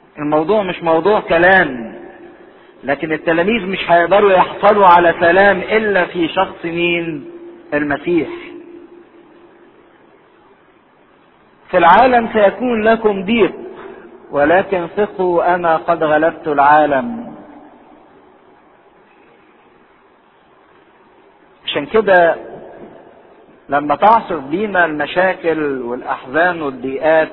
الموضوع مش موضوع كلام، لكن التلاميذ مش هيقدروا يحصلوا على سلام الا في شخص مين؟ المسيح. في العالم سيكون لكم ضيق، ولكن ثقوا انا قد غلبت العالم. عشان كده لما تعصف بينا المشاكل والاحزان والضيقات،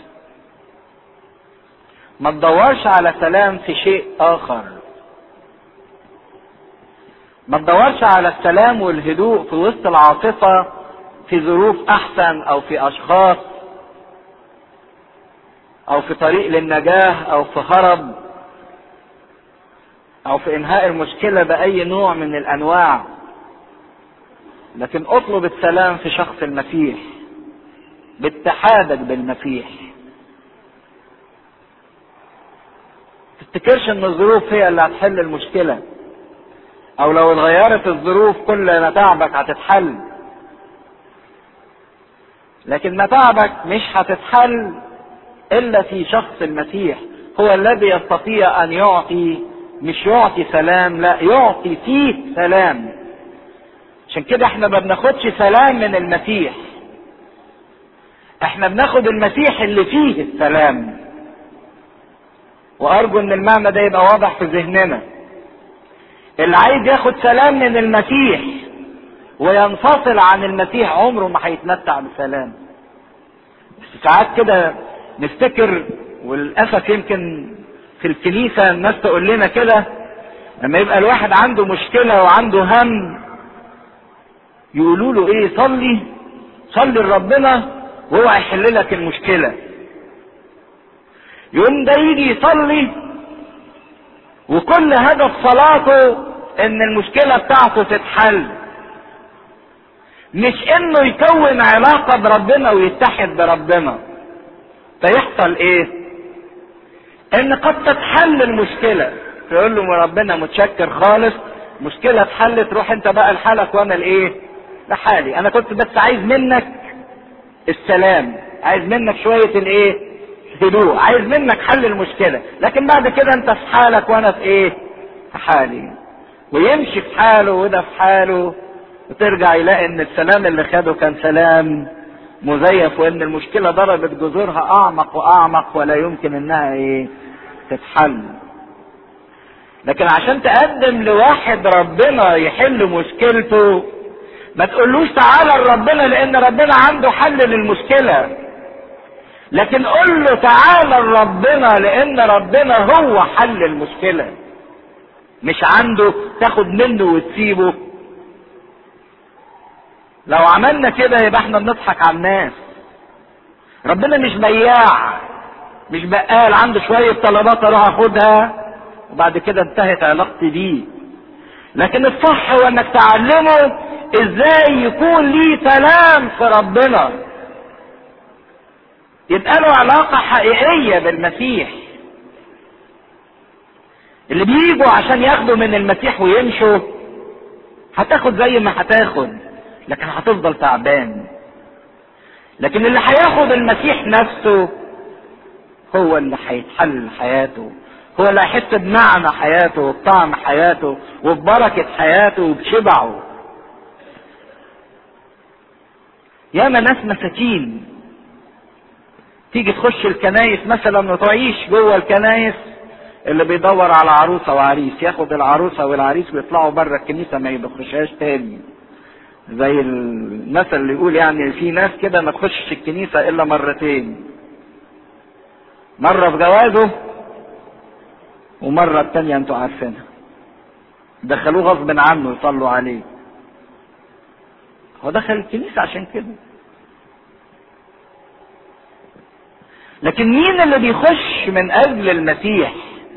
ما تدورش على سلام في شيء اخر. ما تدورش على السلام والهدوء في وسط العاصفة في ظروف احسن او في اشخاص او في طريق للنجاة او في هرب او في انهاء المشكلة باي نوع من الانواع، لكن اطلب السلام في شخص المسيح، باتحادك بالمسيح. تفتكرش ان الظروف هي اللي هتحل المشكلة، او لو اتغيرت الظروف كل متاعبك هتتحل، لكن متاعبك مش هتتحل الا في شخص المسيح. هو الذي يستطيع ان يعطي، مش يعطي سلام، لا يعطي فيه سلام. عشان كده احنا ما بناخدش سلام من المسيح، احنا بناخد المسيح اللي فيه السلام. وارجو ان المعنى ده يبقى واضح في ذهننا. اللي عايز ياخد سلام من المسيح وينفصل عن المسيح عمره ما هيتمتع بسلام. بس ساعات كده نفتكر، وللاسف يمكن في الكنيسة الناس تقول لنا كده، لما يبقى الواحد عنده مشكلة وعنده هم يقولوا له ايه؟ صلي لربنا وهو هيحل لك المشكلة. يوم ده يجي يصلي وكل هدف صلاته ان المشكلة بتاعته تتحل، مش انه يكون علاقة بربنا ويتحد بربنا. فيحصل ايه؟ ان قد تتحل المشكلة، تقول له ربنا متشكر خالص، مشكلة اتحلت، روح انت بقى لحالك وانا الايه؟ لحالي. انا كنت بس عايز منك السلام، عايز منك شوية الايه؟ هدوء، عايز منك حل المشكلة، لكن بعد كده انت في حالك وانا في ايه؟ في حالي. ويمشي في حاله وده في حاله، وترجع يلاقي ان السلام اللي خده كان سلام مزيف، وان المشكلة ضربت جذورها اعمق واعمق ولا يمكن انها ايه؟ تتحل. لكن عشان تقدم لواحد ربنا يحل مشكلته، ما تقولوش تعالى لربنا لان ربنا عنده حل للمشكلة، لكن قل له تعالى لربنا لان ربنا هو حل المشكلة، مش عنده تاخد منه وتسيبه. لو عملنا كده يبقى احنا بنضحك على الناس. ربنا مش بياع، مش بقال عنده شوية طلبات اروح اخدها وبعد كده انتهت علاقتي بيه. لكن الصح هو انك تعلمه ازاي يكون ليه سلام في ربنا، يبقى له علاقة حقيقية بالمسيح. اللي بيجوا عشان ياخدوا من المسيح ويمشوا هتاخد زي ما هتاخد، لكن هتفضل تعبان. لكن اللي هياخد المسيح نفسه هو اللي هيتحل حياته، هو اللي هيحس بمعنى حياته وبطعم حياته وببركة حياته وبشبعه. ياما ناس مساكين تيجي تخش الكنايس مثلا وتعيش جوه الكنايس، اللي بيدور على عروسه وعريس ياخد العروسه والعريس ويطلعوا بره الكنيسه ما يخشهاش تاني. زي المثل اللي يقول يعني في ناس كده ما تخشش الكنيسه الا مرتين، مره في جوازه ومره التانيه انتوا عارفينها، دخلوه غصب عنه يصلوا عليه. هو دخل الكنيسه عشان كده. لكن مين اللي بيخش من اجل المسيح؟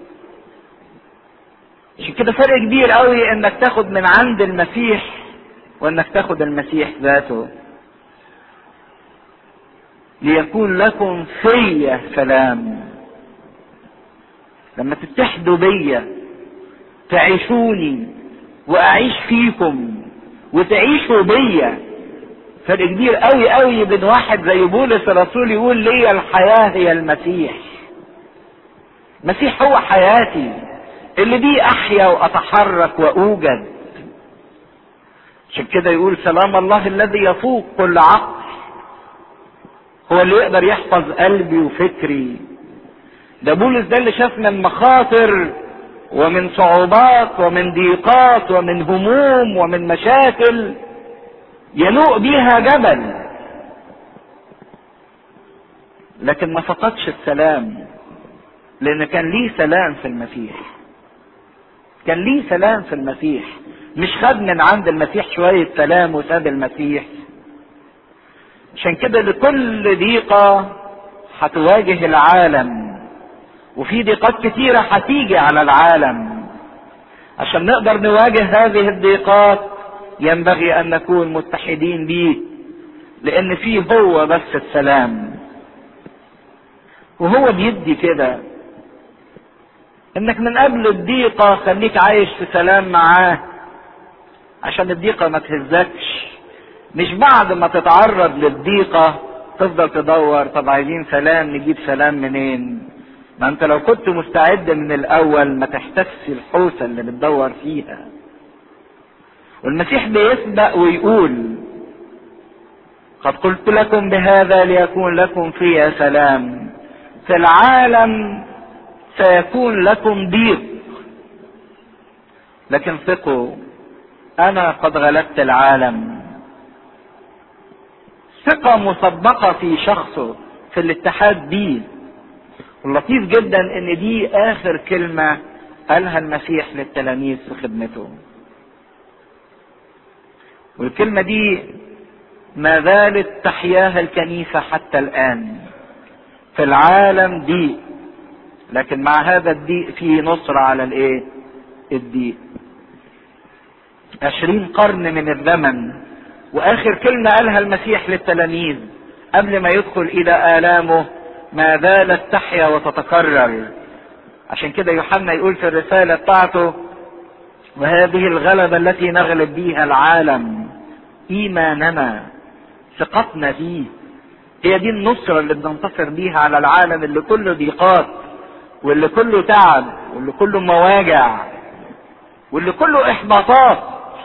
عشان كده فرق كبير قوي انك تاخد من عند المسيح وانك تاخد المسيح ذاته. ليكون لكم في سلام. لما تتحدوا بيا تعيشوني واعيش فيكم وتعيشوا بيا. فرق كبير قوي قوي بين واحد زي بولس الرسول يقول لي الحياة هي المسيح، المسيح هو حياتي اللي بيه احيا واتحرك واوجد. عشان كده يقول سلام الله الذي يفوق كل عقل هو اللي يقدر يحفظ قلبي وفكري. ده بولس ده اللي شاف من مخاطر ومن صعوبات ومن ضيقات ومن هموم ومن مشاكل ينوء بيها جبل، لكن ما فقدش السلام، لان كان ليه سلام في المسيح. كان ليه سلام في المسيح، مش خد من عند المسيح شوية سلام وساب المسيح. عشان كده لكل ضيقة هتواجه العالم، وفي ضيقات كتيرة هتيجي على العالم. عشان نقدر نواجه هذه الضيقات ينبغي ان نكون متحدين بيه، لان فيه هو بس السلام. وهو بيدي كده انك من قبل الضيقة خليك عايش في سلام معاه، عشان الضيقة ما تهزكش. مش بعد ما تتعرض للضيقة تفضل تدور طب عايزين سلام، نجيب سلام منين؟ ما انت لو كنت مستعد من الاول ما تحتسش الحوسة اللي بتدور فيها. والمسيح بيسبق ويقول قد قلت لكم بهذا ليكون لكم في سلام، في العالم سيكون لكم ضيق، لكن ثقوا انا قد غلبت العالم. ثقة مسبقة في شخصه، في الاتحاد بيه. واللطيف جدا ان دي اخر كلمة قالها المسيح للتلاميذ في خدمته. والكلمة دي ما زالت تحياها الكنيسة حتى الان. في العالم ضيق، لكن مع هذا الضيق فيه نصرة على الايه؟ الضيق. 20 قرن من الزمن، واخر كلمة قالها المسيح للتلاميذ قبل ما يدخل الى الامه ما زالت تحيا وتتكرر. عشان كده يوحنا يقول في الرسالة بتاعته وهذه الغلبة التي نغلب بيها العالم ايماننا، ثقتنا فيه. هي دي النصرة اللي بننتصر بيها على العالم اللي كله ضيقات، واللي كله تعب، واللي كله مواجع، واللي كله احباطات.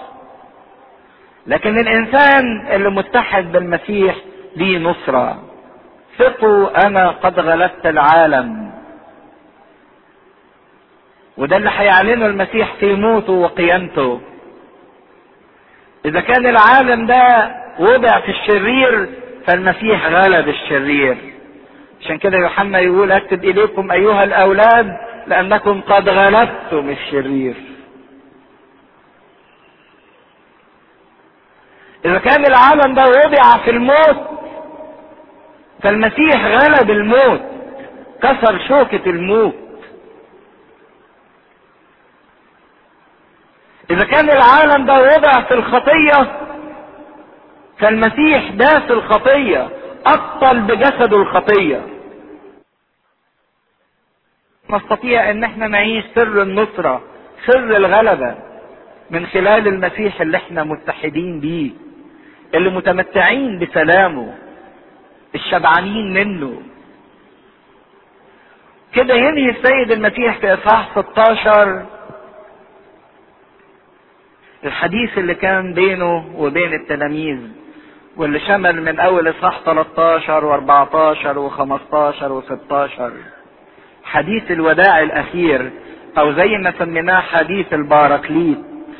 لكن الانسان اللي متحد بالمسيح ليه نصرة. ثقوا انا قد غلبت العالم. وده اللي هيعلنه المسيح في موته وقيامته. اذا كان العالم ده وضع في الشرير فالمسيح غلب الشرير. عشان كده يوحنا يقول اكتب اليكم ايها الاولاد لانكم قد غلبتم الشرير. اذا كان العالم ده وضع في الموت فالمسيح غلب الموت، كسر شوكة الموت. اذا كان العالم ده وضع في الخطية فالمسيح داس الخطية، ابطل بجسده الخطية. نستطيع ان احنا نعيش سر النصرة، سر الغلبة من خلال المسيح اللي احنا متحدين بيه، اللي متمتعين بسلامه، الشبعانين منه. كده ينهي السيد المسيح في اصحاح 16 الحديث اللي كان بينه وبين التلاميذ، واللي شمل من اول اصحاح 13 و14 و15 و16 حديث الوداع الاخير، او زي ما سميناه حديث الباراكليت.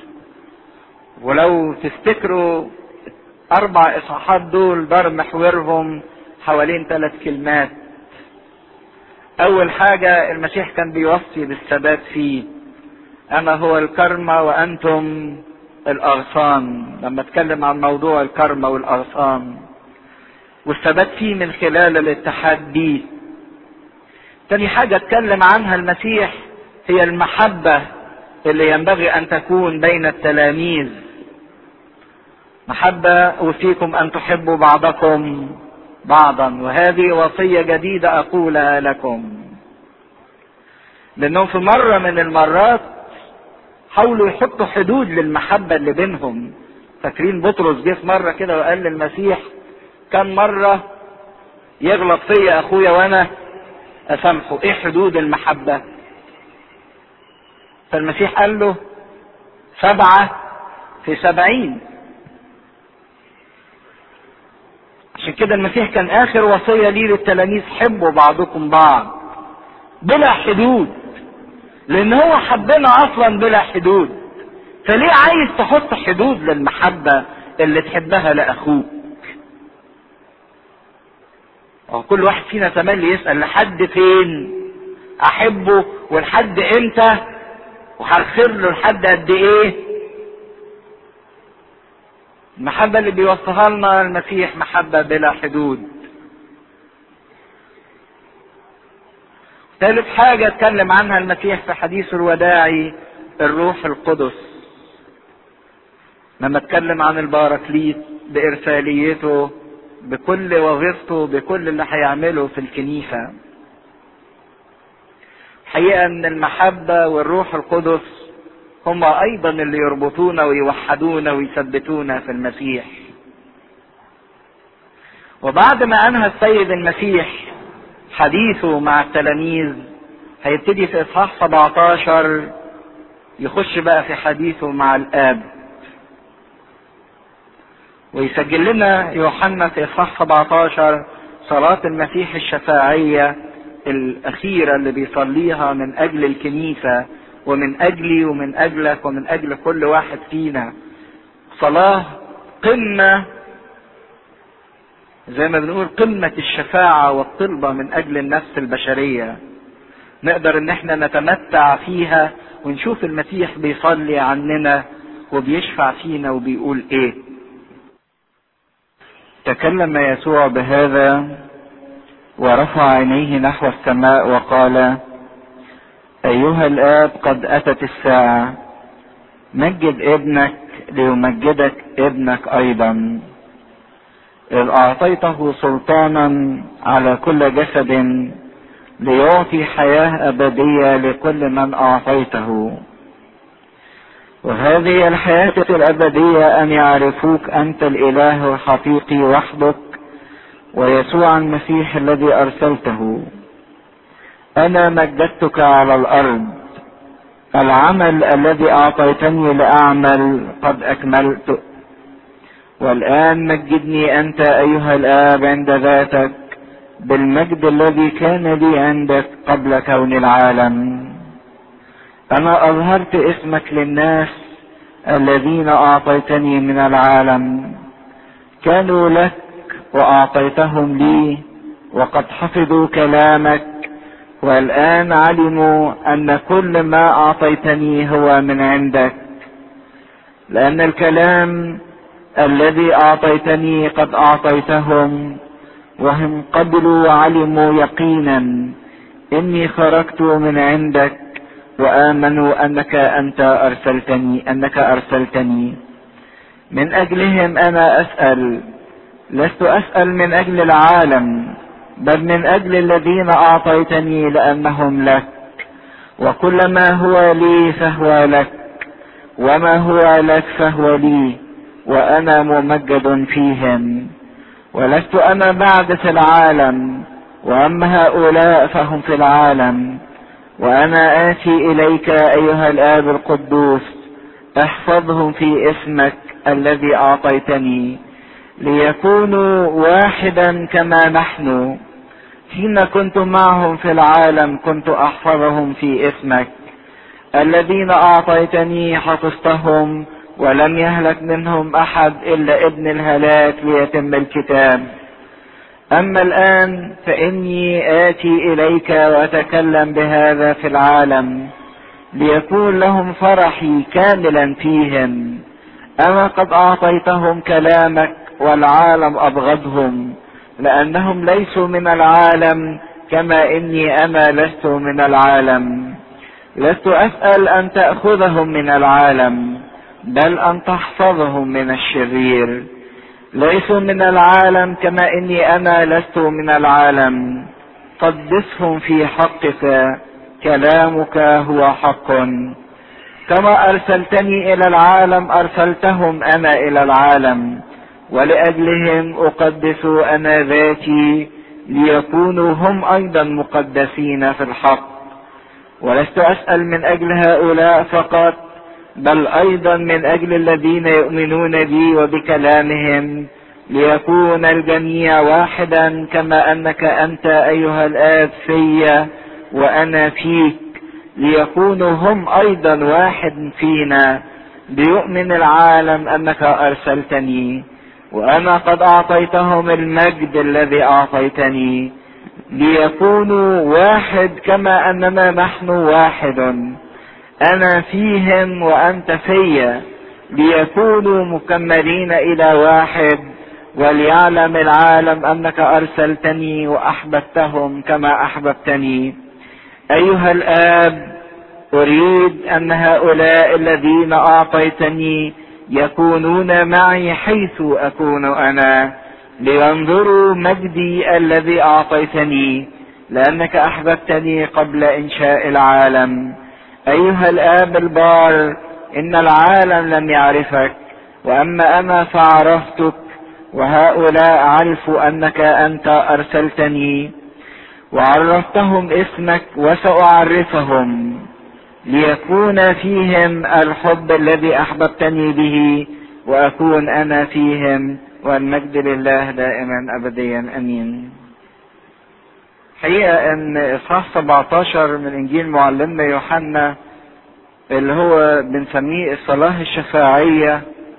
ولو تفتكروا 4 اصحاحات دول دار محورهم حوالين 3 كلمات. اول حاجة المسيح كان بيوصي بالثبات فيه، انا هو الكرمة وانتم الاغصان، لما اتكلم عن موضوع الكرمة والاغصان والثبات فيه من خلال الاتحاد بيه. تاني حاجة اتكلم عنها المسيح هي المحبة اللي ينبغي ان تكون بين التلاميذ. محبة اوصيكم ان تحبوا بعضكم بعضا وهذه وصية جديدة اقولها لكم. لانهم في مرة من المرات حاولوا يحطوا حدود للمحبة اللي بينهم. فاكرين بطرس جه في مرة كده وقال للمسيح كم مرة يغلط فيا اخويا وانا اسامحه. ايه حدود المحبة؟ فالمسيح قال له 7 في 70. عشان كده المسيح كان اخر وصية ليه للتلاميذ: حبوا بعضكم بعض بلا حدود، لان هو حبنا اصلا بلا حدود. فليه عايز تحط حدود للمحبة اللي تحبها لاخوك؟ كل واحد فينا تملي يسأل: لحد فين احبه؟ ولحد امتى؟ وهغفر له لحد قد ايه؟ المحبة اللي بيوصفها لنا المسيح محبة بلا حدود. ثالث حاجة اتكلم عنها المسيح في حديث الوداعي: الروح القدس. لما اتكلم عن الباراكليت بإرساليته، بكل وظيفته، بكل اللي هيعمله في الكنيسة. حقيقة ان المحبة والروح القدس هما ايضا اللي يربطونا ويوحدونا ويثبتونا في المسيح. وبعد ما انهى السيد المسيح حديثه مع التلاميذ، هيبتدي في اصحاح 17 يخش بقى في حديثه مع الاب. ويسجل لنا يوحنا في اصحاح 17 صلاة المسيح الشفاعية الاخيرة اللي بيصليها من اجل الكنيسة ومن اجلي ومن اجلك ومن اجل كل واحد فينا. صلاة قمة، زي ما بنقول قمة الشفاعة والطلبة من اجل النفس البشرية. نقدر ان احنا نتمتع فيها ونشوف المسيح بيصلي عننا وبيشفع فينا وبيقول ايه. تكلم يسوع بهذا ورفع عينيه نحو السماء وقال: ايها الاب، قد اتت الساعة، مجد ابنك ليمجدك ابنك ايضا، اذ اعطيته سلطانا على كل جسد ليعطي حياة ابدية لكل من اعطيته. وهذه الحياة الابدية ان يعرفوك انت الاله الحقيقي وحدك ويسوع المسيح الذي ارسلته. انا مجدتك على الارض، العمل الذي اعطيتني لاعمل قد اكملت، والان مجدني انت ايها الاب عند ذاتك بالمجد الذي كان لي عندك قبل كون العالم. انا اظهرت اسمك للناس الذين اعطيتني من العالم، كانوا لك واعطيتهم لي، وقد حفظوا كلامك، والان علموا ان كل ما اعطيتني هو من عندك، لان الكلام الذي اعطيتني قد اعطيتهم، وهم قبلوا وعلموا يقينا اني خرجت من عندك، وامنوا انك ارسلتني. من اجلهم انا اسأل، لست اسأل من اجل العالم، بل من اجل الذين اعطيتني لانهم لك، وكل ما هو لي فهو لك، وما هو لك فهو لي، وانا ممجد فيهم. ولست انا بعد في العالم، واما هؤلاء فهم في العالم، وانا اتي اليك ايها الاب القدوس، احفظهم في اسمك الذي اعطيتني، ليكونوا واحدا كما نحن. حين كنت معهم في العالم كنت احفظهم في اسمك، الذين اعطيتني حفظتهم، ولم يهلك منهم احد الا ابن الهلاك ليتم الكتاب. اما الان فاني اتي اليك واتكلم بهذا في العالم، ليكون لهم فرحي كاملا فيهم. اما قد اعطيتهم كلامك، والعالم ابغضهم، لانهم ليسوا من العالم كما اني انا لست من العالم. لست اسأل ان تأخذهم من العالم، بل ان تحفظهم من الشرير. ليسوا من العالم كما اني انا لست من العالم. قدسهم في حقك، كلامك هو حق. كما ارسلتني الى العالم ارسلتهم انا الى العالم، ولاجلهم اقدس انا ذاتي، ليكونوا هم ايضا مقدسين في الحق. ولست اسأل من اجل هؤلاء فقط، بل ايضا من اجل الذين يؤمنون بي وبكلامهم، ليكون الجميع واحدا كما انك انت ايها الاب في وانا فيك، ليكونوا هم ايضا واحد فينا، ليؤمن العالم انك ارسلتني وانا قد اعطيتهم المجد الذي اعطيتني، ليكونوا واحد كما اننا نحن واحد، انا فيهم وانت في، ليكونوا مكملين الى واحد، وليعلم العالم انك ارسلتني واحببتهم كما احببتني. ايها الاب، اريد ان هؤلاء الذين اعطيتني يكونون معي حيث اكون انا، لينظروا مجدي الذي اعطيتني، لانك احببتني قبل انشاء العالم. ايها الاب البار، ان العالم لم يعرفك، واما انا فعرفتك، وهؤلاء عرفوا انك انت ارسلتني، وعرفتهم اسمك وساعرفهم، ليكون فيهم الحب الذي احببتني به، واكون انا فيهم، والمجد لله دائما ابديا امين. حقيقة ان اصحاح 17 من انجيل معلمنا يوحنا اللي هو بنسميه الصلاة الشفاعية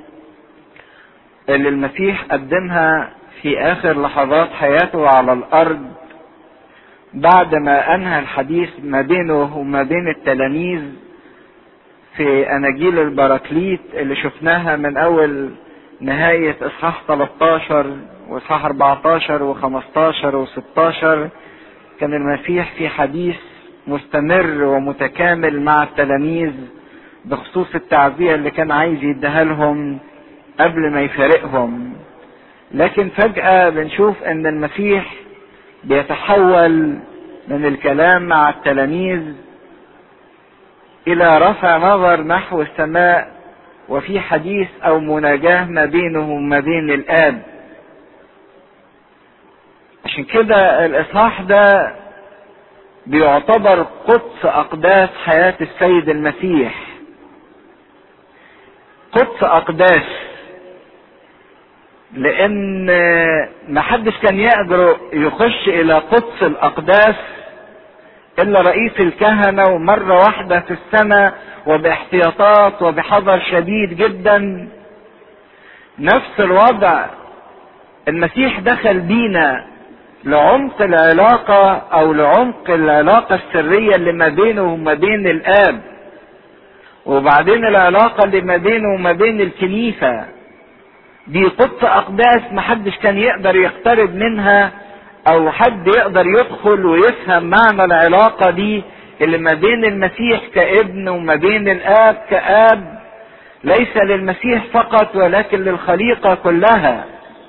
اللي المسيح قدمها في اخر لحظات حياته على الارض بعد ما انهى الحديث ما بينه وما بين التلاميذ في اناجيل البراكليت اللي شفناها من اول نهاية اصحاح 13 واصحاح 14 و15 و16. كان المسيح في حديث مستمر ومتكامل مع التلاميذ بخصوص التعزية اللي كان عايز يديها لهم قبل ما يفارقهم. لكن فجأة بنشوف ان المسيح بيتحول من الكلام مع التلاميذ الى رفع نظر نحو السماء، وفي حديث او مناجاة ما بينه وما بين الاب. عشان كده الاصحاح ده بيعتبر قدس اقداس حياة السيد المسيح. قدس اقداس لان محدش كان يقدر يخش الى قدس الاقداس الا رئيس الكهنة، ومرة واحدة في السنة وباحتياطات وبحذر شديد جدا. نفس الوضع المسيح دخل بينا لعمق العلاقة او لعمق العلاقة السرية اللي ما بينه وما بين الاب، وبعدين العلاقة اللي ما بينه وما بين الكنيسة. دي قدس اقداس محدش كان يقدر يقترب منها او حد يقدر يدخل ويفهم معنى العلاقة دي اللي ما بين المسيح كابن وما بين الاب كاب، ليس للمسيح فقط ولكن للخليقة كلها.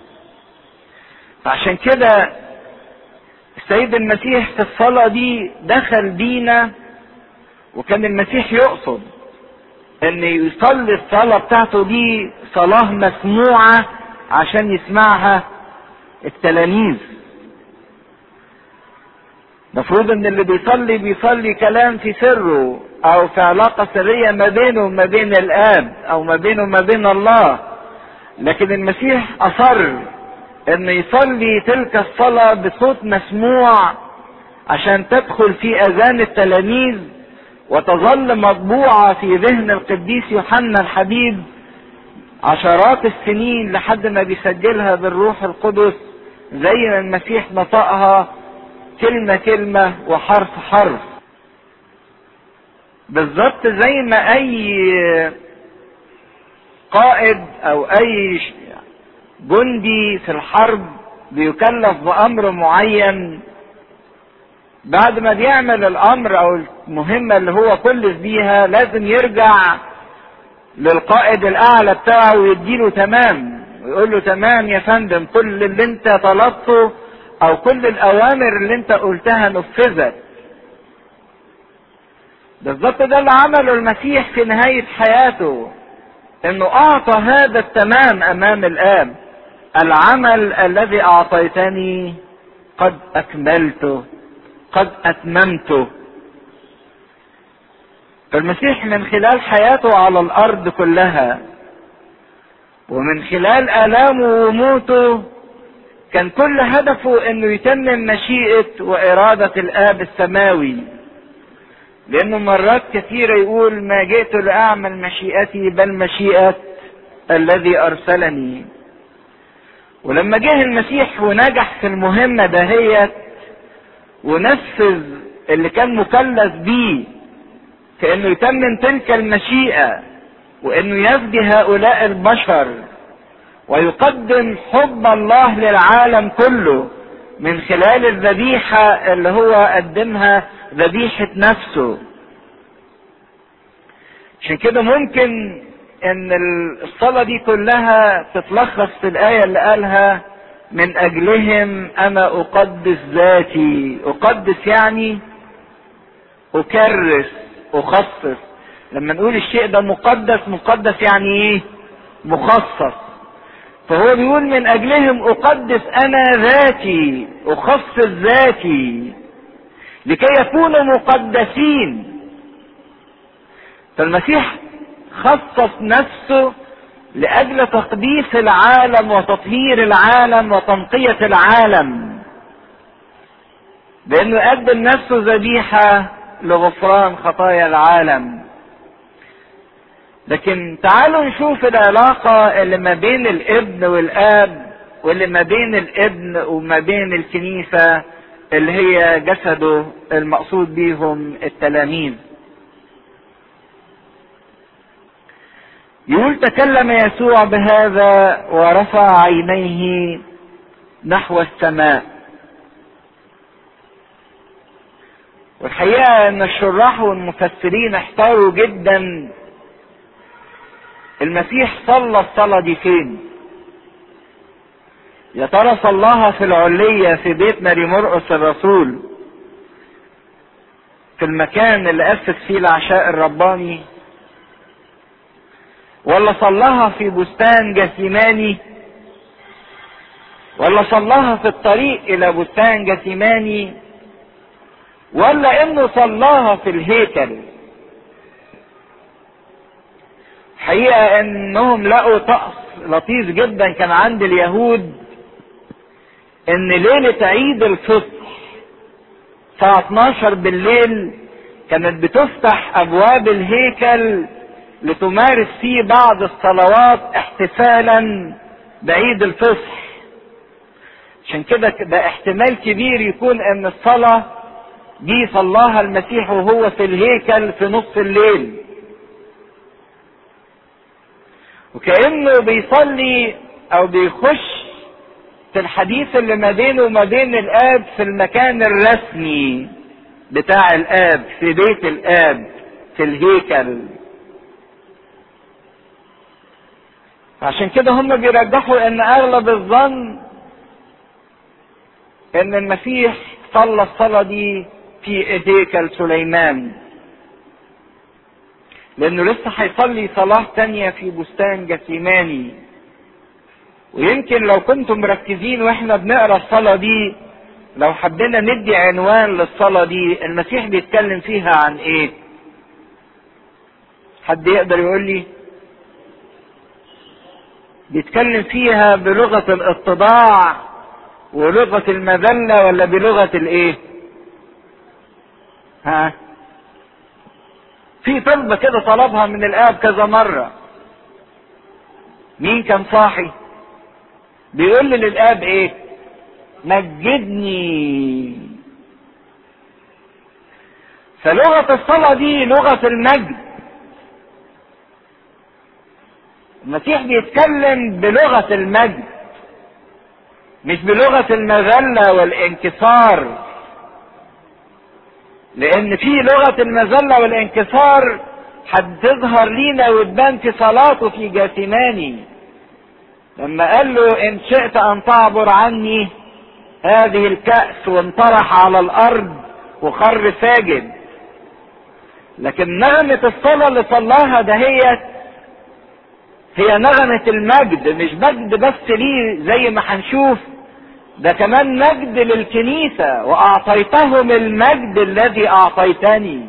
عشان كده السيد المسيح في الصلاة دي دخل بينا، وكان المسيح يقصد ان يصلي الصلاة بتاعته دي صلاة مسموعة عشان يسمعها التلاميذ. مفروض ان اللي بيصلي كلام في سره او في علاقة سرية ما بينه وما بين الاب او ما بينه وما بين الله، لكن المسيح اصر ان يصلي تلك الصلاة بصوت مسموع عشان تدخل في اذان التلاميذ وتظل مطبوعة في ذهن القديس يوحنا الحبيب عشرات السنين لحد ما بيسجلها بالروح القدس زي ما المسيح نطقها كلمة كلمة وحرف حرف. بالظبط زي ما اي قائد او اي جندي في الحرب بيكلف بامر معين، بعد ما بيعمل الامر او المهمة اللي هو كلف بيها لازم يرجع للقائد الاعلى بتاعه ويديله تمام، ويقول له تمام يا فندم، كل اللي انت طلبته او كل الاوامر اللي انت قلتها نفذت. بالظبط ده اللي عمله المسيح في نهاية حياته، انه اعطى هذا التمام امام الاب. العمل الذي اعطيتني قد أكملته، قد أتممته. المسيح من خلال حياته على الأرض كلها ومن خلال آلامه وموته كان كل هدفه انه يتمم مشيئة وإرادة الآب السماوي، لأنه مرات كثيرة يقول ما جئت لأعمل مشيئتي بل مشيئة الذي أرسلني. ولما جه المسيح ونجح في المهمة دهيت ونفذ اللي كان مكلف بيه في انه يتمم تلك المشيئة وانه يفدي هؤلاء البشر ويقدم حب الله للعالم كله من خلال الذبيحة اللي هو قدمها، ذبيحة نفسه. عشان كده ممكن ان الصلاة دي كلها تتلخص في الآية اللي قالها من اجلهم انا اقدس ذاتي. اقدس يعني اكرس، اخصص. لما نقول الشيء ده مقدس، مقدس يعني ايه؟ مخصص. فهو بيقول من اجلهم اقدس انا ذاتي، اخصص ذاتي لكي يكونوا مقدسين. فالمسيح خصص نفسه لاجل تقديس العالم وتطهير العالم وتنقية العالم، بانه يقدم نفسه ذبيحة لغفران خطايا العالم. لكن تعالوا نشوف العلاقة اللي ما بين الابن والاب، واللي ما بين الابن وما بين الكنيسة اللي هي جسده المقصود بيهم التلاميذ. يقول تكلم يسوع بهذا ورفع عينيه نحو السماء. والحقيقة ان الشراح والمفسرين احتاروا جدا المسيح صلى الصلاة دي فين؟ يا ترى صلاها في العلية في بيت ماري مرقس الرسول في المكان اللي أسس فيه العشاء الرباني، ولا صلاها في بستان جثيماني، ولا صلاها في الطريق إلى بستان جثيماني، ولا إنه صلاها في الهيكل؟ حقيقة انهم لقوا طقس لطيف جدا كان عند اليهود، ان ليلة عيد الفطر الساعة 12 بالليل كانت بتفتح ابواب الهيكل لتمارس فيه بعض الصلوات احتفالا بعيد الفصح. عشان كده ده احتمال كبير يكون ان الصلاة دي صلاها المسيح وهو في الهيكل في نص الليل، وكأنه بيصلي او بيخش في الحديث اللي ما بينه وما بين الاب في المكان الرسمي بتاع الاب، في بيت الاب في الهيكل. عشان كده هم بيرجحوا ان اغلب الظن ان المسيح صلى الصلاة دي في هيكل سليمان، لانه لسه هيصلي صلاة تانية في بستان جثيماني. ويمكن لو كنتم مركزين واحنا بنقرا الصلاة دي، لو حبينا ندي عنوان للصلاة دي المسيح بيتكلم فيها عن ايه؟ حد يقدر يقول لي؟ بيتكلم فيها بلغة الاتضاع ولغة المذلة ولا بلغة الايه؟ ها؟ في طلبة كده طلبها من الآب كذا مرة. مين كان صاحي؟ بيقول لي للآب ايه؟ مجدني. فلغة الصلاة دي لغة المجد. المسيح بيتكلم بلغة المجد مش بلغة المذلة والانكسار، لان في لغة المذلة والانكسار هتظهر لينا وتبان في صلاته في جاثيماني لما قال له ان شئت ان تعبر عني هذه الكأس، وانطرح على الارض وخر ساجد. لكن نغمة الصلاة اللي صلاها دهيت هي نغمة المجد، مش مجد بس ليه زي ما هنشوف ده كمان مجد للكنيسة، واعطيتهم المجد الذي اعطيتني.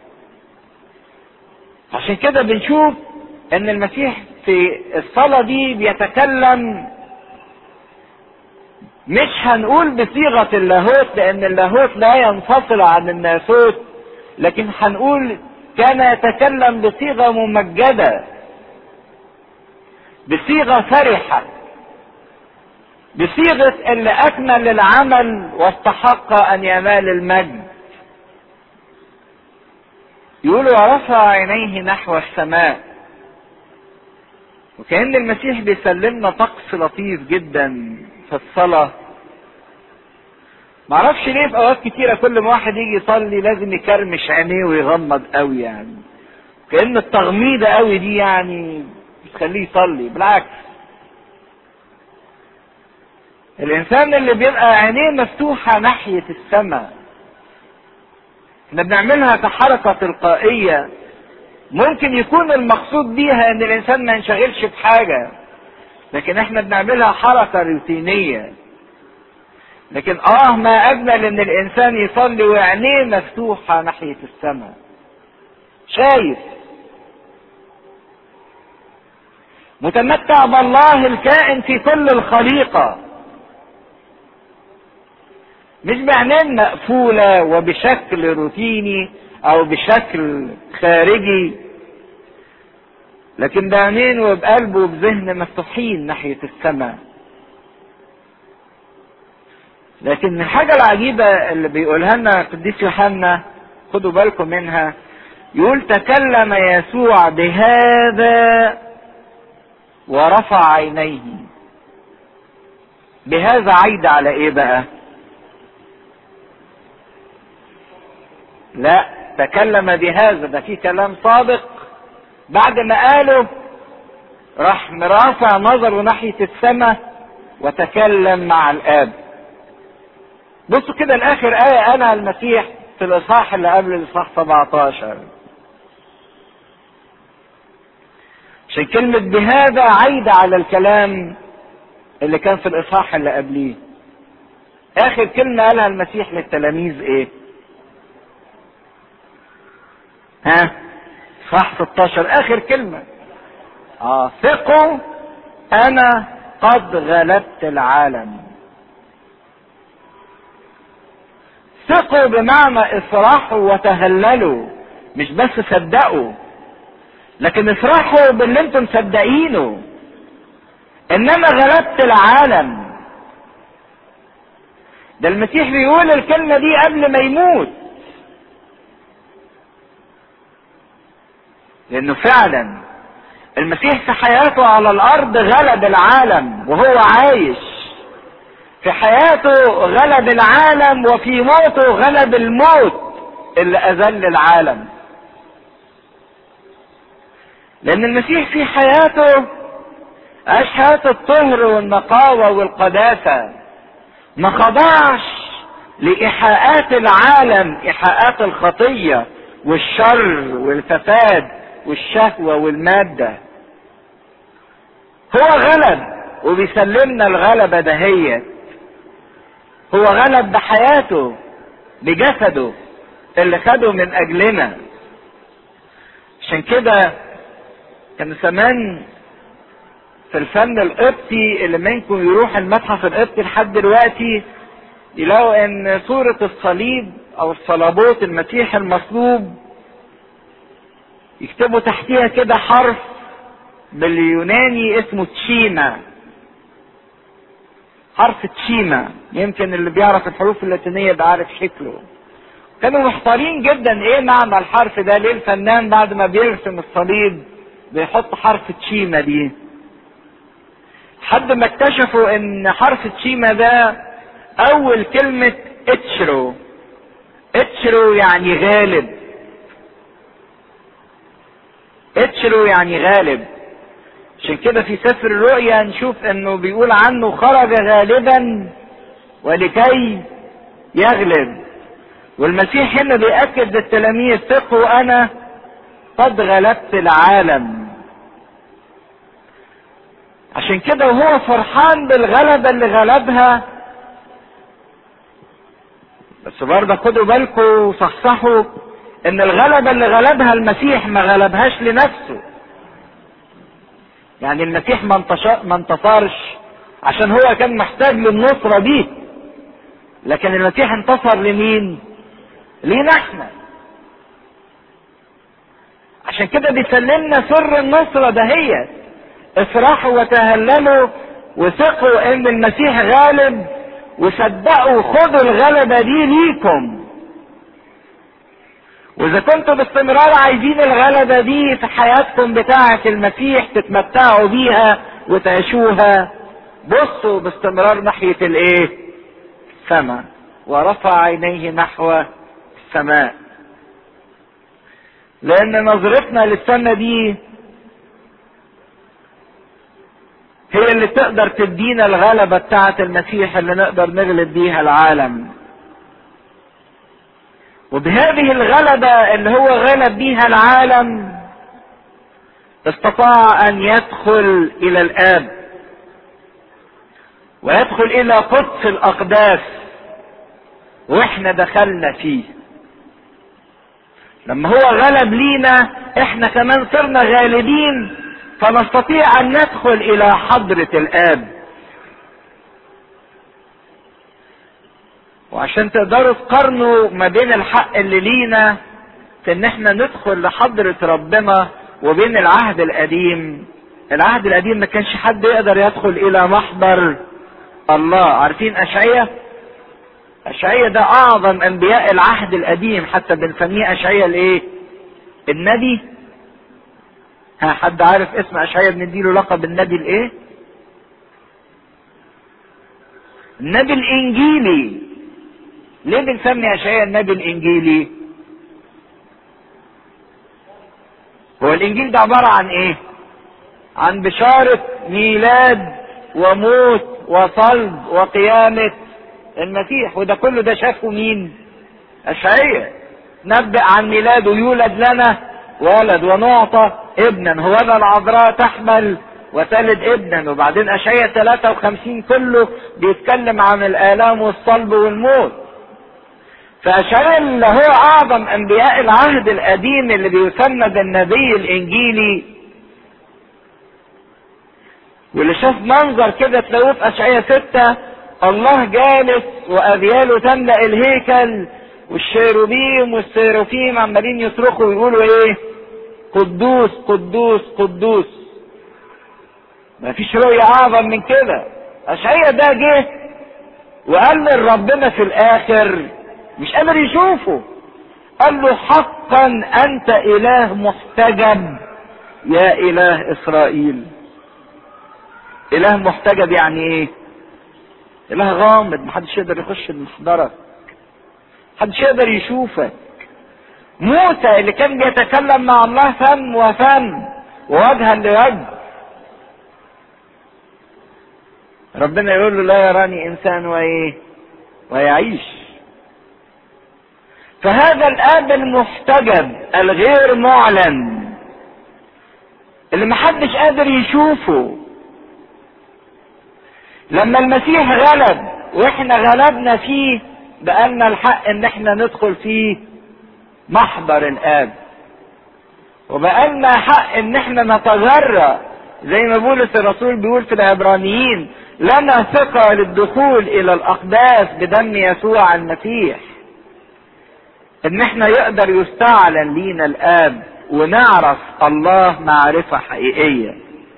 عشان كده بنشوف ان المسيح في الصلاة دي بيتكلم، مش هنقول بصيغة اللاهوت لان اللاهوت لا ينفصل عن الناسوت، لكن هنقول كان يتكلم بصيغة ممجدة، بصيغة فرحة، بصيغة اللي اكمل العمل واستحق ان ينال المجد. يقولوا ورفع عينيه نحو السماء. وكأن المسيح بيسلمنا طقس لطيف جدا في الصلاة. معرفش ليه في اوقات كتيرة كل ما واحد يجي يصلي لازم يكرمش عينيه ويغمض قوي، يعني كأن التغميضة قوي دي يعني بتخليه يصلي. بالعكس، الانسان اللي بيبقى عينيه مفتوحة ناحية السماء، احنا بنعملها كحركة تلقائية، ممكن يكون المقصود بيها ان الانسان ما ينشغلش بحاجة، لكن احنا بنعملها حركة روتينية. لكن ما اجمل ان الانسان يصلي وعينيه مفتوحة ناحية السماء، شايف، متمتع بالله الكائن في كل الخليقة، مش بعينين مقفولة وبشكل روتيني او بشكل خارجي، لكن بعينين وبقلبه وبذهن مفتوحين ناحية السماء. لكن الحاجة العجيبة اللي بيقولها لنا القديس يوحنا، خدوا بالكم منها، يقول تكلم يسوع بهذا ورفع عينيه. بهذا عايد على ايه بقى؟ لا، تكلم بهذا ده في كلام سابق، بعد ما قاله راح مرافع نظره ناحية السماء وتكلم مع الآب. بصوا كده الاخر آية قالها المسيح في الاصحاح اللي قبل الاصحاح 17. عشان كلمة بهذا عايدة على الكلام اللي كان في الاصحاح اللي قبليه. اخر كلمة قالها المسيح للتلاميذ ايه؟ اصحاح 16 اخر كلمة، ثقوا انا قد غلبت العالم. ثقوا بمعنى افرحوا وتهللوا، مش بس صدقوا، لكن افرحوا باللي انتم مصدقينه، انما غلبت العالم. ده المسيح بيقول الكلمة دي قبل ما يموت، لانه فعلا المسيح في حياته على الارض غلب العالم وهو عايش. في حياته غلب العالم، وفي موته غلب الموت اللي اذل العالم. لان المسيح في حياته عاش حياة الطهر والنقاوة والقداسة، ما خضعش لإيحاءات العالم، إيحاءات الخطية والشر والفساد والشهوة والمادة. هو غلب وبيسلمنا الغلبة دهيت. هو غلب بحياته، بجسده اللي خده من اجلنا. عشان كده كان زمان في الفن القبطي، اللي منكم يروح المتحف القبطي لحد دلوقتي يلاقوا ان صورة الصليب او الصليبوت المسيح المصلوب يكتبوا تحتيها كده حرف باليوناني اسمه تشيما، حرف تشيما. يمكن اللي بيعرف الحروف اللاتينية ده عارف شكله. كانوا محتارين جدا ايه معنى الحرف ده، ليه الفنان بعد ما بيرسم الصليب بيحط حرف تشيما دي، لحد ما اكتشفوا ان حرف تشيما ده اول كلمة اتشرو. اتشرو يعني غالب، اتشرو يعني غالب. عشان كده في سفر الرؤيا نشوف انه بيقول عنه خرج غالبا ولكي يغلب. والمسيح هنا بيأكد للتلاميذ ثقوا انا قد غلبت العالم. عشان كده وهو فرحان بالغلبة اللي غلبها بس برضه خدوا بالكم وصحصحوا ان الغلبة اللي غلبها المسيح ما غلبهاش لنفسه. يعني المسيح ما انتصرش عشان هو كان محتاج للنصرة دي، لكن المسيح انتصر لمين؟ لينا احنا. عشان كده بيسلمنا سر النصرة دهيت. افرحوا وتهللوا وثقوا ان المسيح غالب، وصدقوا خدوا الغلبة دي ليكم. واذا كنتوا باستمرار عايزين الغلبة دي في حياتكم بتاعة المسيح تتمتعوا بيها وتعيشوها، بصوا باستمرار ناحية الايه؟ السماء. ورفع عينيه نحو السماء. لان نظرتنا للسماء دي هي اللي تقدر تدينا الغلبة بتاعة المسيح اللي نقدر نغلب بيها العالم. وبهذه الغلبة اللي هو غلب بيها العالم استطاع ان يدخل الى الاب ويدخل الى قدس الاقداس، واحنا دخلنا فيه. لما هو غلب لينا احنا كمان صرنا غالبين، فنستطيع ان ندخل الى حضرة الاب. وعشان تقدروا تقارنوا ما بين الحق اللي لينا في ان احنا ندخل لحضرة ربنا وبين العهد القديم. العهد القديم ما كانش حد يقدر يدخل الى محضر الله. عارفين اشعياء؟ اشعياء ده اعظم انبياء العهد القديم، حتى بنسميه اشعياء الايه؟ النبي. ها، حد عارف اسم اشعياء بنديله لقب النبي الايه؟ النبي الانجيلي. ليه بنسمي اشعياء النبي الانجيلي؟ هو الانجيل ده عبارة عن ايه؟ عن بشارة ميلاد وموت وصلب وقيامة المسيح. وده كله ده شافه مين؟ اشعياء. نبأ عن ميلاده: يولد لنا ولد ونعطى ابنا، هو ذا العذراء تحمل وتلد ابنا. وبعدين اشعياء 53 كله بيتكلم عن الآلام والصلب والموت. فاشعياء اللي هو اعظم انبياء العهد القديم اللي بيسمى بالنبي الانجيلي، واللي شاف منظر كده تلاقوه في اشعياء 6: الله جالس واذياله تملأ الهيكل، والشيروبيم والسيروفيم عمالين يصرخوا ويقولوا ايه؟ قدوس قدوس قدوس. ما فيش رؤية اعظم من كده. اشعياء ده جه وقال لربنا في الاخر، مش قادر يشوفه، قال له: حقا انت اله محتجب يا اله اسرائيل. اله محتجب يعني ايه؟ اله غامض، محدش يقدر يخش لمحضرك، محدش يقدر يشوفك. موسى اللي كان بيتكلم مع الله فم وفم ووجها لوجه، ربنا يقول له: لا يراني انسان وايه ويعيش. فهذا الاب المحتجب الغير معلن اللي محدش قادر يشوفه، لما المسيح غلب واحنا غلبنا فيه بقالنا الحق ان احنا ندخل فيه محضر الاب، وبقالنا حق ان احنا نتجرأ زي ما بولس الرسول بيقول في العبرانيين: لنا ثقة للدخول الى الاقداس بدم يسوع المسيح. ان احنا يقدر يستعلن لينا الاب ونعرف الله معرفة حقيقية.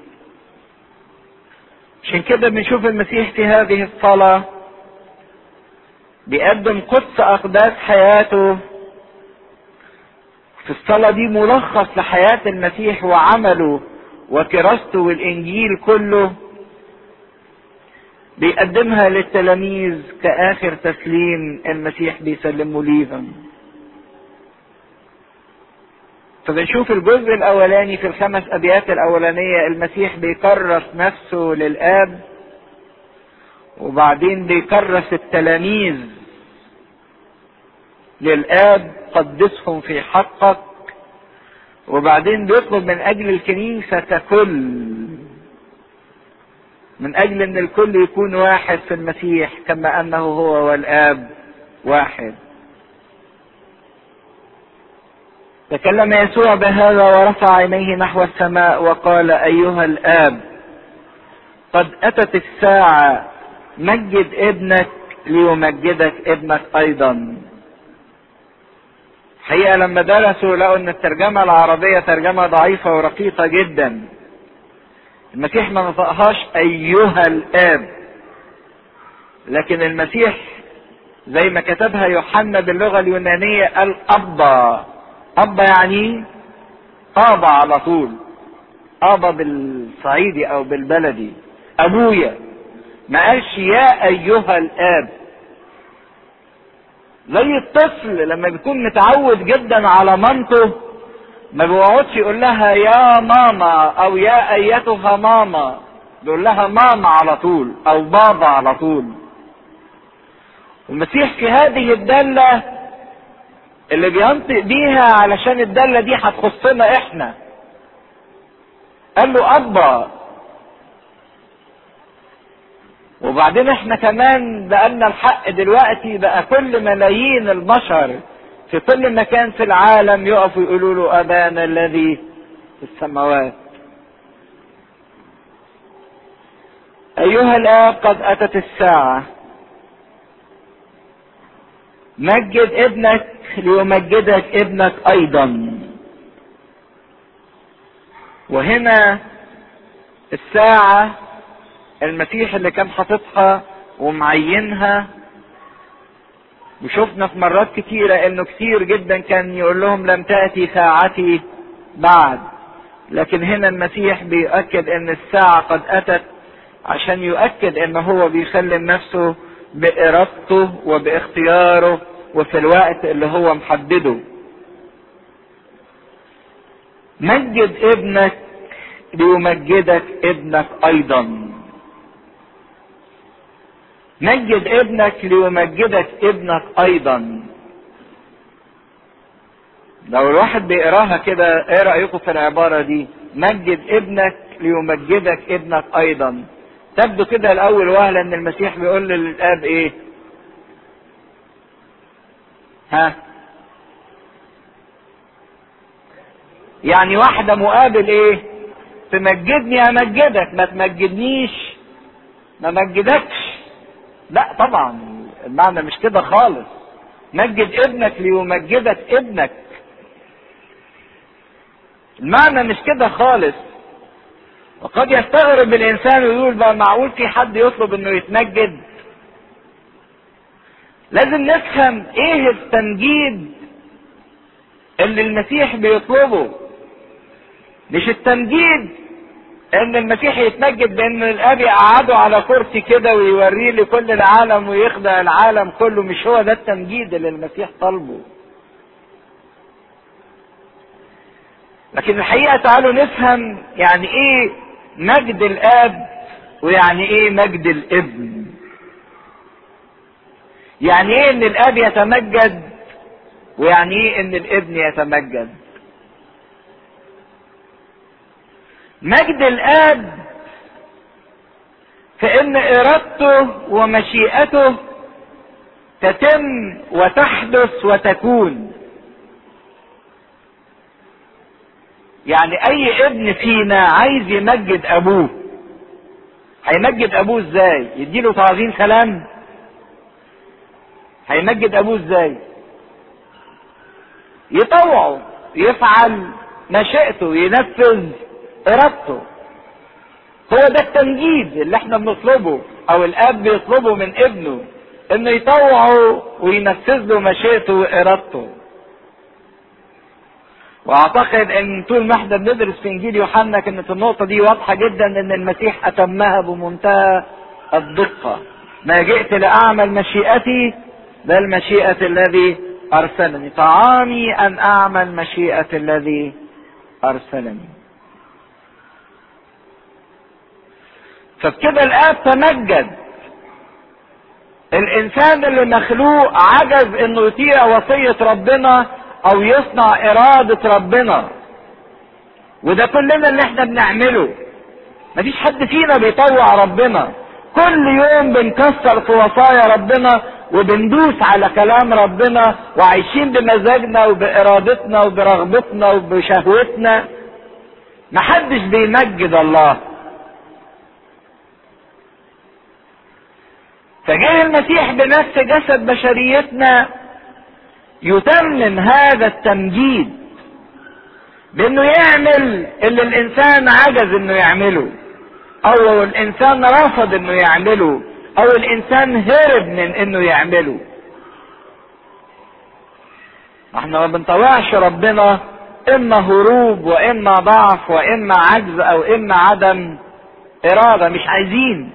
عشان كده بنشوف المسيح في هذه الصلاة بيقدم قدس اقداس حياته. في الصلاة دي ملخص لحياة المسيح وعمله وكراسته والانجيل كله، بيقدمها للتلاميذ كآخر تسليم المسيح بيسلمه ليهم. فبنشوف الجزء الاولاني في الخمس ابيات الاولانية المسيح بيكرس نفسه للاب، وبعدين بيكرس التلاميذ للاب: قدسهم في حقك. وبعدين بيطلب من اجل الكنيسة ككل، من اجل ان الكل يكون واحد في المسيح كما انه هو والاب واحد. تكلم يسوع بهذا ورفع عينيه نحو السماء وقال: ايها الاب، قد اتت الساعة، مجد ابنك ليمجدك ابنك ايضا. حقيقة لما درسوا لقوا ان الترجمة العربية ترجمة ضعيفة ورقيقة جدا. المسيح ما نطقهاش ايها الاب، لكن المسيح زي ما كتبها يوحنا باللغة اليونانية قال ابا. ابا يعني ابا على طول، ابا بالصعيدي او بالبلدي، ابويا. ما قالش يا ايها الاب. زي الطفل لما بيكون متعود جدا على مامته ما بيقعدش يقول لها يا ماما او يا ايتها ماما، بيقول لها ماما على طول او بابا على طول. المسيح في هذه الدالة اللي بينطق بيها علشان الدالة دي هتخصنا احنا، قال له ابا. وبعدين احنا كمان بقالنا الحق دلوقتي، بقى كل ملايين البشر في كل مكان في العالم يقفوا يقولوا له ابانا الذي في السماوات. ايها الاب، قد اتت الساعة، مجد ابنك ليمجدك ابنك ايضا. وهنا الساعة المسيح اللي كان حاططها ومعينها. وشفنا في مرات كتيرة انه كتير جدا كان يقول لهم لم تأتي ساعتي بعد، لكن هنا المسيح بيؤكد ان الساعة قد اتت، عشان يؤكد ان هو بيسلم نفسه بارادته وباختياره وفي الوقت اللي هو محدده. مجد ابنك ليمجدك ابنك ايضا. مجد ابنك ليمجدك ابنك ايضا. لو الواحد بيقراها كده، ايه رأيكم في العبارة دي؟ مجد ابنك ليمجدك ابنك ايضا. تبدو كده الاول وهلة ان المسيح بيقول للاب ايه؟ يعني واحدة مقابل ايه؟ تمجدني امجدك، ما تمجدنيش ما مجدكش. لا طبعا المعنى مش كده خالص. مجد ابنك ليمجدك ابنك، المعنى مش كده خالص. وقد يستغرب الانسان ويقول بقى معقول في حد يطلب انه يتمجد؟ لازم نفهم ايه التمجيد اللي المسيح بيطلبه. مش التمجيد ان المسيح يتمجد بان الاب يقعده على كرسي كده ويوريه لكل العالم ويخدع العالم كله. مش هو ده التمجيد اللي المسيح طالبه. لكن الحقيقة تعالوا نفهم يعني ايه مجد الاب ويعني ايه مجد الابن. يعني ايه ان الاب يتمجد ويعني ايه ان الابن يتمجد. مجد الاب فان ارادته ومشيئته تتم وتحدث وتكون. يعني اي ابن فينا عايز يمجد ابوه، هيمجد ابوه ازاي؟ يديله تعظيم سلام؟ هيمجد ابوه ازاي؟ يطوعه، يفعل مشيئته، ينفذ ارادته. هو ده التمجيد اللي احنا بنطلبه او الاب بيطلبه من ابنه، انه يطوعه وينفذ له مشيئته وارادته. واعتقد ان طول ما احنا بندرس في انجيل يوحنا كانت النقطة دي واضحة جدا، ان المسيح اتمها بمنتهى الدقة. ما جئت لاعمل مشيئتي بل مشيئة الذي ارسلني. طعامي ان اعمل مشيئة الذي ارسلني. فبكده الاب تمجد. الانسان اللي مخلوق عجز انه يطيع وصية ربنا او يصنع ارادة ربنا، وده كلنا اللي احنا بنعمله. مفيش حد فينا بيطوع ربنا. كل يوم بنكسر في وصايا ربنا وبندوس على كلام ربنا وعايشين بمزاجنا وبارادتنا وبرغبتنا وبشهوتنا، محدش بيمجد الله. فجاء المسيح بنفس جسد بشريتنا يتمم هذا التمجيد بانه يعمل اللي الانسان عجز انه يعمله، او الانسان رفض انه يعمله، او الانسان هرب من انه يعمله. احنا ما بنطوعش ربنا اما هروب واما ضعف واما عجز او اما عدم اراده، مش عايزين.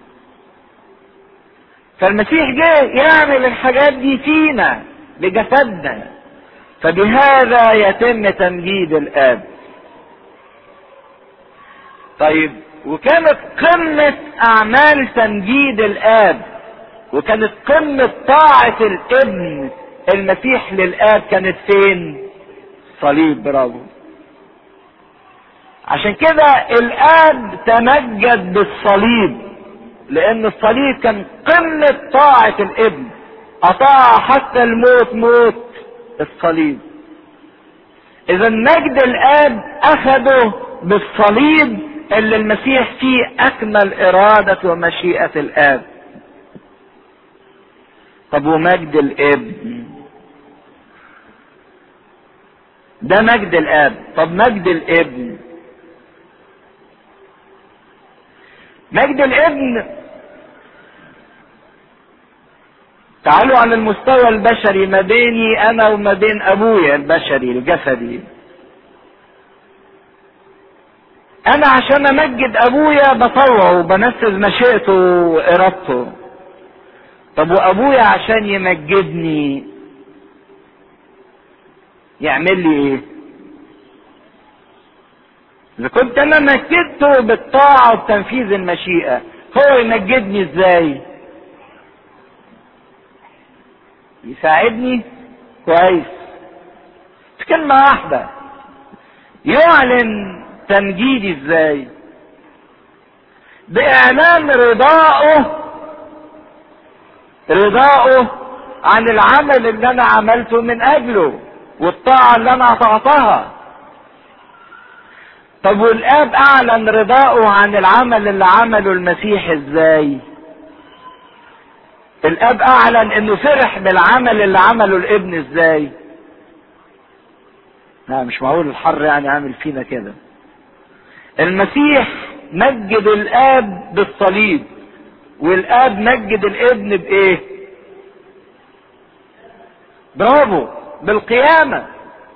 فالمسيح جه يعمل الحاجات دي فينا بجسدنا، فبهذا يتم تمجيد الاب. طيب، وكانت قمة اعمال تمجيد الاب وكانت قمة طاعة الابن المسيح للاب كانت فين؟ صليب. برافو. عشان كده الاب تمجد بالصليب، لان الصليب كان قمة طاعة الابن، اطاع حتى الموت، موت الصليب. اذا مجد الاب اخده بالصليب اللي المسيح فيه اكمل ارادة ومشيئة الاب. طب ومجد الابن ده مجد الاب. طب مجد الابن، مجد الابن تعالوا على المستوى البشري ما بيني انا وما بين ابويا البشري الجسدي. انا عشان امجد ابويا بطوعه وبنفذ مشيئته وارادته. طب وابويا عشان يمجدني يعمل لي ايه؟ اذا كنت انا مجدته بالطاعة وبتنفيذ المشيئة، هو يمجدني ازاي؟ يساعدني كويس في كلمة واحدة، يعلن تمجيدي ازاي؟ باعلان رضائه عن العمل اللي انا عملته من اجله والطاعة اللي انا اطعتها. طب والاب اعلن رضائه عن العمل اللي عمله المسيح ازاي؟ الاب اعلن انه فرح بالعمل اللي عمله الابن ازاي؟ لا مش معقول الحر يعني عامل فينا كده. المسيح مجد الاب بالصليب، والاب مجد الابن بايه؟ برافو، بالقيامة.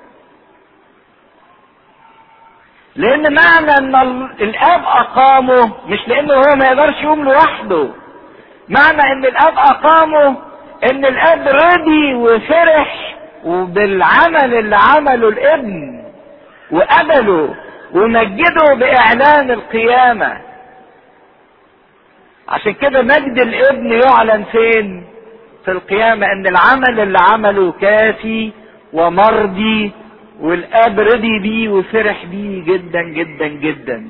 لان معنى ان الاب اقامه مش لانه هو ما يقدرش يقوم لوحده، معنى ان الاب اقامه ان الاب رضي وفرح وبالعمل اللي عمله الابن وقبله ومجده باعلان القيامة. عشان كده مجد الابن يعلن فين؟ في القيامة، ان العمل اللي عمله كافي ومرضي والاب رضي بيه وفرح بيه جدا جدا جدا.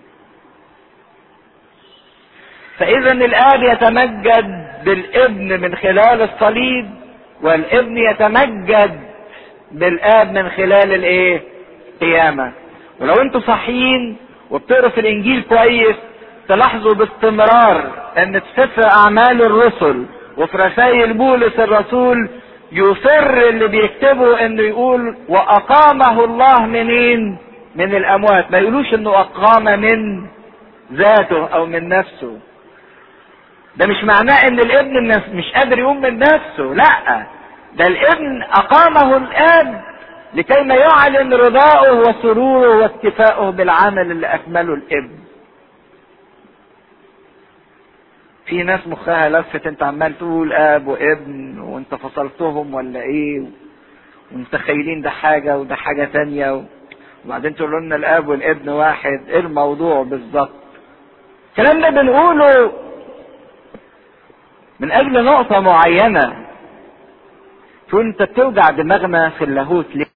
فاذا الاب يتمجد بالابن من خلال الصليب، والابن يتمجد بالاب من خلال الايه؟ القيامة. ولو انتوا صحيين وبتقروا في الانجيل كويس تلاحظوا باستمرار ان في سفر اعمال الرسل وفي رسائل بولس الرسول يصر اللي بيكتبه انه يقول واقامه الله منين؟ من الاموات. ما يقولوش انه اقام من ذاته او من نفسه. ده مش معناه ان الابن مش قادر يقوم من نفسه، لا، ده الابن اقامه الاب لكي ما يعلن رضاؤه وسروره واكتفاؤه بالعمل اللي اكمله الابن. في ناس مخها لفت، انت عمال تقول اب وابن وانت فصلتهم ولا ايه، ومتخيلين ده حاجة وده حاجة تانية، وبعدين تقولوا لنا الاب والابن واحد. ايه الموضوع بالظبط؟ الكلام ده بنقوله من اجل نقطة معينة. شو انت بتوجع دماغنا في اللاهوت ليه؟